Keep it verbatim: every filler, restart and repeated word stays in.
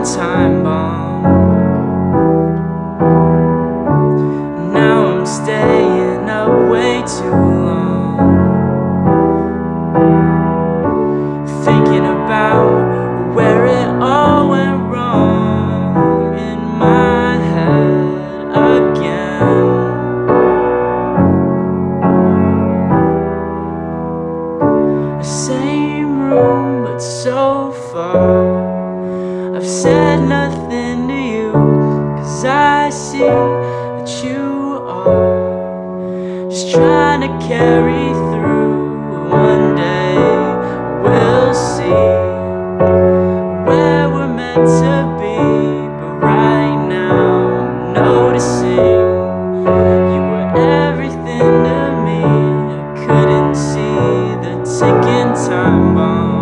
time bomb. Now I'm staying up way too long, thinking about where it all went wrong in my head again. Same room but so far. I've said nothing to you, 'cause I see that you are just trying to carry through. One day we'll see where we're meant to be, but right now I'm noticing you were everything to me. I couldn't see the ticking time bomb.